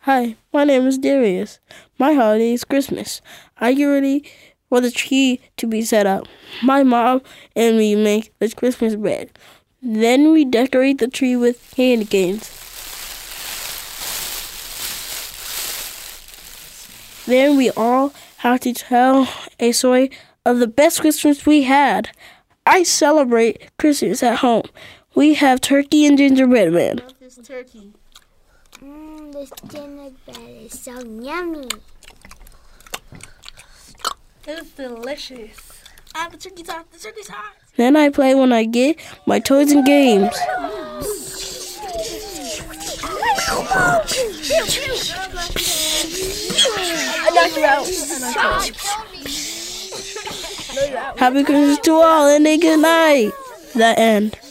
Hi, my name is Darius. My holiday is Christmas. I get ready for the tree to be set up. My mom and me make the Christmas bread. Then we decorate the tree with candy canes. Then we all have to tell a story of the best Christmas we had. I celebrate Christmas at home. We have turkey and gingerbread man. I love this turkey. This gingerbread is so yummy. It's delicious. The turkey's hot. The turkey's hot. Then I play when I get my toys and games. I knocked you out. Happy Christmas to all and a good night. The end.